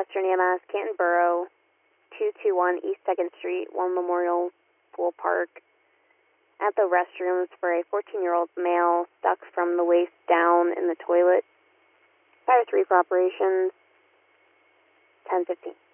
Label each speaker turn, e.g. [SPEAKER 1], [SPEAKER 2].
[SPEAKER 1] Western EMS, Canton Borough, 221 East 2nd Street, One Memorial Pool Park. At the restrooms for a 14-year-old male stuck from the waist down in the toilet. Fire 3 for operations, 10:15.